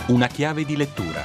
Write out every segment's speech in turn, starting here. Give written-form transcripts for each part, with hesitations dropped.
Una chiave di lettura.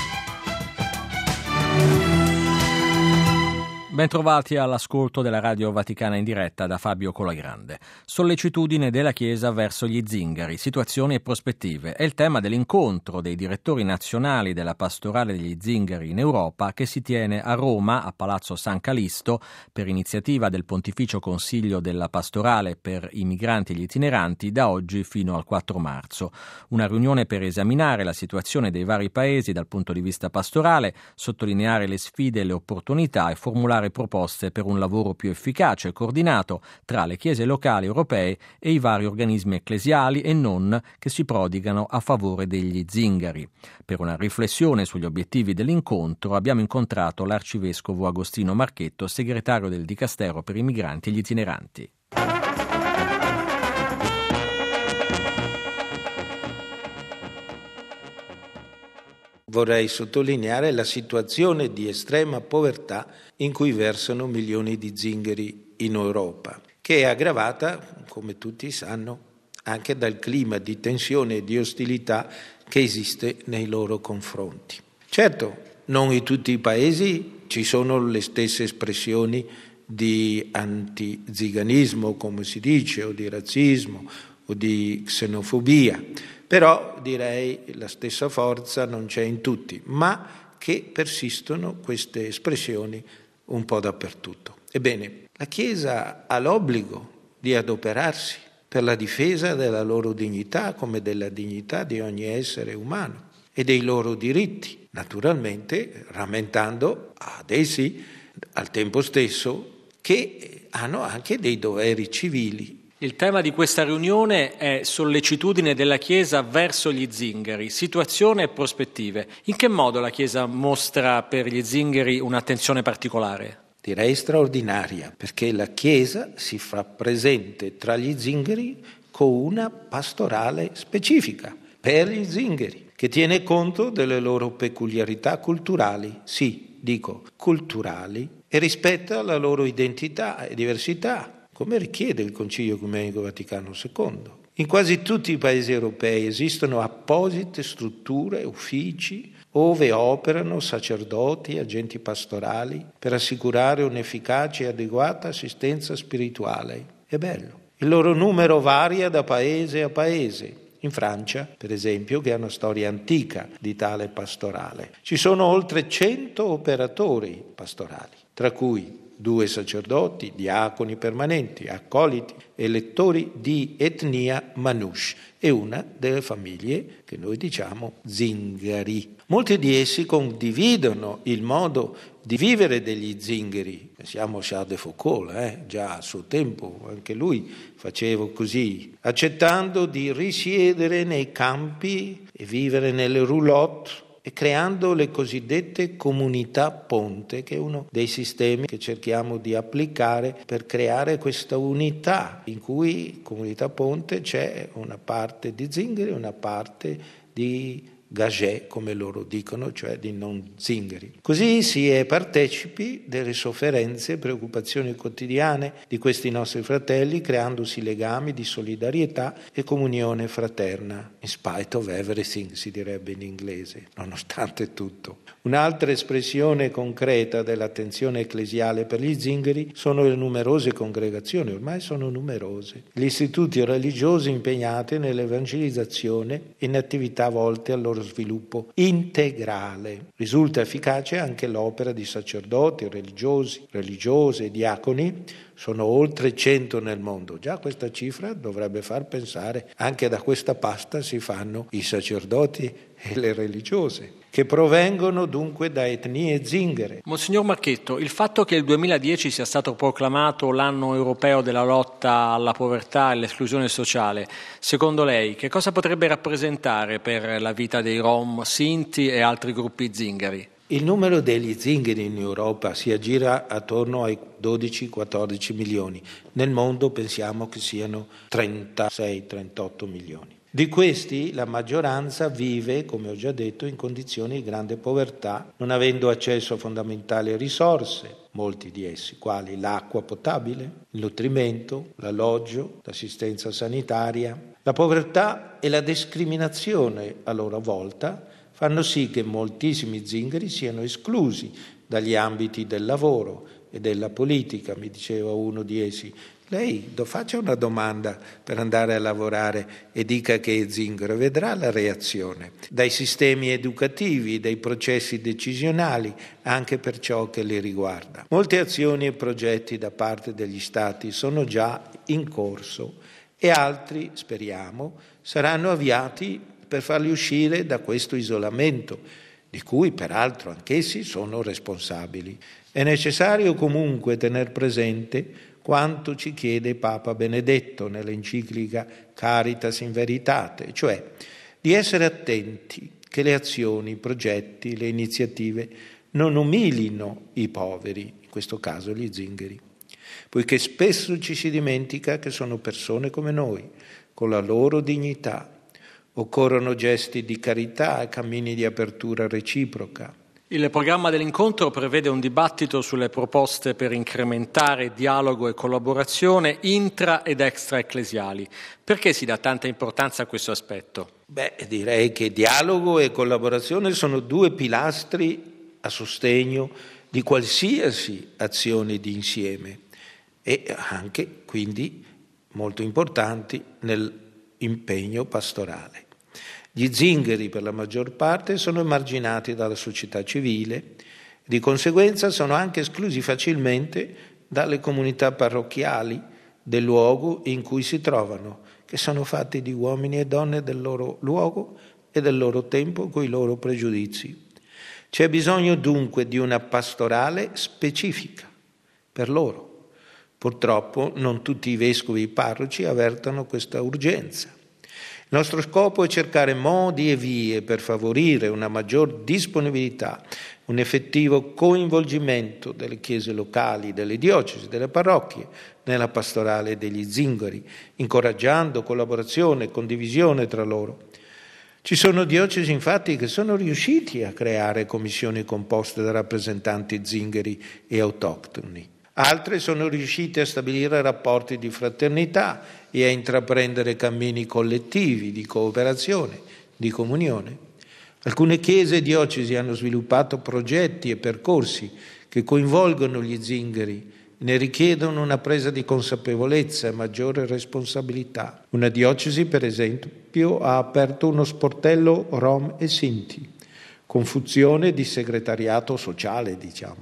Bentrovati all'ascolto della Radio Vaticana in diretta da Fabio Colagrande. Sollecitudine della Chiesa verso gli zingari, situazioni e prospettive è il tema dell'incontro dei direttori nazionali della pastorale degli zingari in Europa che si tiene a Roma, a Palazzo San Calisto, per iniziativa del Pontificio Consiglio della Pastorale per i migranti e gli itineranti da oggi fino al 4 marzo. Una riunione per esaminare la situazione dei vari paesi dal punto di vista pastorale, sottolineare le sfide e le opportunità e formulare proposte per un lavoro più efficace e coordinato tra le chiese locali europee e i vari organismi ecclesiali e non che si prodigano a favore degli zingari. Per una riflessione sugli obiettivi dell'incontro abbiamo incontrato l'arcivescovo Agostino Marchetto, segretario del Dicastero per i migranti e gli itineranti. Vorrei sottolineare la situazione di estrema povertà in cui versano milioni di zingari in Europa, che è aggravata, come tutti sanno, anche dal clima di tensione e di ostilità che esiste nei loro confronti. Certo, non in tutti i paesi ci sono le stesse espressioni di antiziganismo, come si dice, o di razzismo o di xenofobia, però direi la stessa forza non c'è in tutti, ma che persistono queste espressioni un po' dappertutto. Ebbene, la Chiesa ha l'obbligo di adoperarsi per la difesa della loro dignità come della dignità di ogni essere umano e dei loro diritti, naturalmente rammentando ad essi al tempo stesso che hanno anche dei doveri civili. Il tema di questa riunione è sollecitudine della Chiesa verso gli zingari, situazione e prospettive. In che modo la Chiesa mostra per gli zingari un'attenzione particolare? Direi straordinaria, perché la Chiesa si fa presente tra gli zingari con una pastorale specifica per gli zingari, che tiene conto delle loro peculiarità culturali, sì, dico culturali, e rispetta la loro identità e diversità, come richiede il Concilio Ecumenico Vaticano II. In quasi tutti i paesi europei esistono apposite strutture, uffici, ove operano sacerdoti e agenti pastorali per assicurare un'efficace e adeguata assistenza spirituale. È bello. Il loro numero varia da paese a paese. In Francia, per esempio, che ha una storia antica di tale pastorale, ci sono oltre 100 operatori pastorali, tra cui 2 sacerdoti, diaconi permanenti, accoliti e lettori di etnia Manouche e una delle famiglie che noi diciamo zingari. Molti di essi condividono il modo di vivere degli zingari. Pensiamo a Charles de Foucault, già a suo tempo, anche lui faceva così, accettando di risiedere nei campi e vivere nelle roulotte, e creando le cosiddette comunità ponte, che è uno dei sistemi che cerchiamo di applicare per creare questa unità, in cui comunità ponte c'è una parte di zingari e una parte di gagè, come loro dicono, cioè di non zingari. Così si è partecipi delle sofferenze e preoccupazioni quotidiane di questi nostri fratelli, creandosi legami di solidarietà e comunione fraterna. In spite of everything, si direbbe in inglese, nonostante tutto. Un'altra espressione concreta dell'attenzione ecclesiale per gli zingari sono le numerose congregazioni, ormai sono numerose, gli istituti religiosi impegnati nell'evangelizzazione e in attività volte al loro sviluppo integrale. Risulta efficace anche l'opera di sacerdoti, religiosi, religiose e diaconi. Sono oltre 100 nel mondo. Già questa cifra dovrebbe far pensare anche da questa pasta si fanno i sacerdoti e le religiose, che provengono dunque da etnie zingare. Monsignor Marchetto, il fatto che il 2010 sia stato proclamato l'anno europeo della lotta alla povertà e all'esclusione sociale, secondo lei che cosa potrebbe rappresentare per la vita dei Rom, Sinti e altri gruppi zingari? Il numero degli zingari in Europa si aggira attorno ai 12-14 milioni. Nel mondo pensiamo che siano 36-38 milioni. Di questi la maggioranza vive, come ho già detto, in condizioni di grande povertà, non avendo accesso a fondamentali risorse, molti di essi, quali l'acqua potabile, il nutrimento, l'alloggio, l'assistenza sanitaria. La povertà e la discriminazione, a loro volta, fanno sì che moltissimi zingari siano esclusi dagli ambiti del lavoro e della politica, mi diceva uno di essi. Lei faccia una domanda per andare a lavorare e dica che è zingaro, vedrà la reazione. Dai sistemi educativi, dai processi decisionali, anche per ciò che li riguarda. Molte azioni e progetti da parte degli Stati sono già in corso e altri, speriamo, saranno avviati per farli uscire da questo isolamento, di cui peraltro anch'essi sono responsabili. È necessario comunque tener presente quanto ci chiede Papa Benedetto nell'enciclica Caritas in Veritate, cioè di essere attenti che le azioni, i progetti, le iniziative non umilino i poveri, in questo caso gli zingari, poiché spesso ci si dimentica che sono persone come noi, con la loro dignità. Occorrono gesti di carità e cammini di apertura reciproca. Il programma dell'incontro prevede un dibattito sulle proposte per incrementare dialogo e collaborazione intra- ed extra-ecclesiali. Perché si dà tanta importanza a questo aspetto? Direi che dialogo e collaborazione sono due pilastri a sostegno di qualsiasi azione di insieme e anche, quindi, molto importanti nell'impegno pastorale. Gli zingari per la maggior parte sono emarginati dalla società civile, di conseguenza sono anche esclusi facilmente dalle comunità parrocchiali del luogo in cui si trovano, che sono fatti di uomini e donne del loro luogo e del loro tempo coi loro pregiudizi. C'è bisogno dunque di una pastorale specifica per loro. Purtroppo non tutti i vescovi e i parroci avvertono questa urgenza. Il nostro scopo è cercare modi e vie per favorire una maggior disponibilità, un effettivo coinvolgimento delle chiese locali, delle diocesi, delle parrocchie nella pastorale degli zingari, incoraggiando collaborazione e condivisione tra loro. Ci sono diocesi infatti che sono riusciti a creare commissioni composte da rappresentanti zingari e autoctoni. Altre sono riuscite a stabilire rapporti di fraternità e a intraprendere cammini collettivi di cooperazione, di comunione. Alcune chiese e diocesi hanno sviluppato progetti e percorsi che coinvolgono gli zingari, ne richiedono una presa di consapevolezza e maggiore responsabilità. Una diocesi, per esempio, ha aperto uno sportello Rom e Sinti, con funzione di segretariato sociale,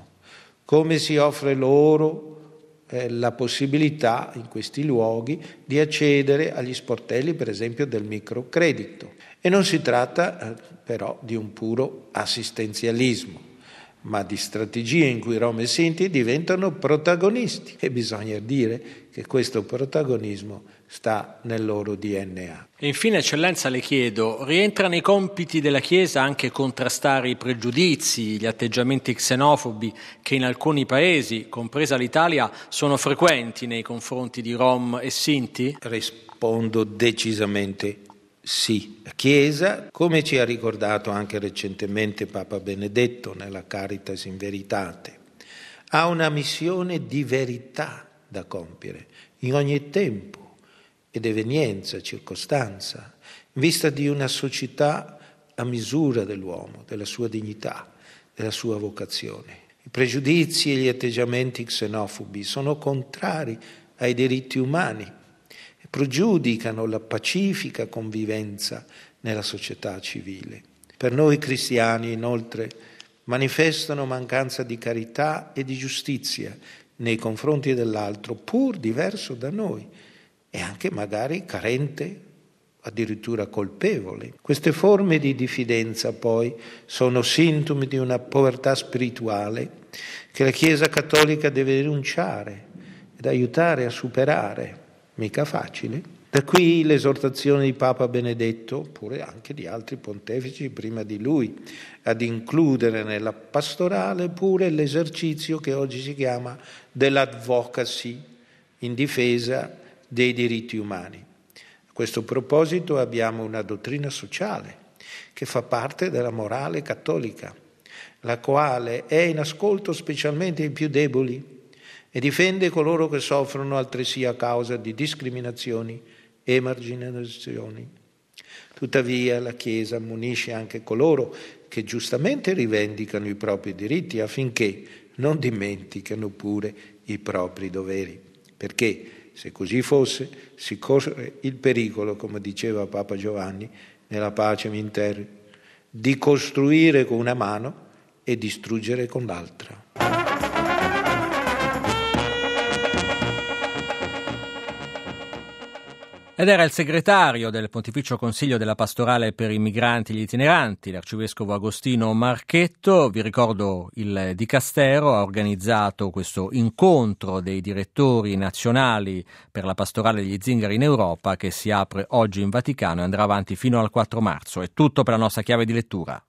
Come si offre loro la possibilità in questi luoghi di accedere agli sportelli, per esempio, del microcredito. E non si tratta però di un puro assistenzialismo, ma di strategie in cui Rom e Sinti diventano protagonisti. E bisogna dire che questo protagonismo sta nel loro DNA. E infine, Eccellenza, le chiedo, rientra nei compiti della Chiesa anche contrastare i pregiudizi, gli atteggiamenti xenofobi che in alcuni paesi, compresa l'Italia, sono frequenti nei confronti di Rom e Sinti? Rispondo decisamente sì. La Chiesa, come ci ha ricordato anche recentemente Papa Benedetto nella Caritas in Veritate, ha una missione di verità da compiere in ogni tempo ed evenienza, circostanza, in vista di una società a misura dell'uomo, della sua dignità, della sua vocazione. I pregiudizi e gli atteggiamenti xenofobi sono contrari ai diritti umani e pregiudicano la pacifica convivenza nella società civile. Per noi cristiani, inoltre, manifestano mancanza di carità e di giustizia nei confronti dell'altro, pur diverso da noi, e anche magari carente, addirittura colpevole. Queste forme di diffidenza poi sono sintomi di una povertà spirituale che la Chiesa Cattolica deve denunciare ed aiutare a superare, mica facile. Da qui l'esortazione di Papa Benedetto, oppure anche di altri pontefici prima di lui, ad includere nella pastorale pure l'esercizio che oggi si chiama dell'advocacy in difesa dei diritti umani. A questo proposito abbiamo una dottrina sociale che fa parte della morale cattolica, la quale è in ascolto specialmente ai più deboli e difende coloro che soffrono altresì a causa di discriminazioni e emarginazioni. Tuttavia la Chiesa ammonisce anche coloro che giustamente rivendicano i propri diritti affinché non dimenticano pure i propri doveri, perché se così fosse si corre il pericolo, come diceva Papa Giovanni nella Pacem in Terre, di costruire con una mano e distruggere con l'altra. Ed era il segretario del Pontificio Consiglio della Pastorale per i Migranti e gli Itineranti, l'arcivescovo Agostino Marchetto. Vi ricordo il Dicastero ha organizzato questo incontro dei direttori nazionali per la pastorale degli zingari in Europa che si apre oggi in Vaticano e andrà avanti fino al 4 marzo. È tutto per la nostra chiave di lettura.